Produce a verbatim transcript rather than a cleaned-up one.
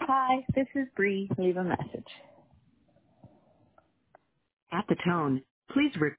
Hi, this is Bree. Leave a message. At the tone, please record.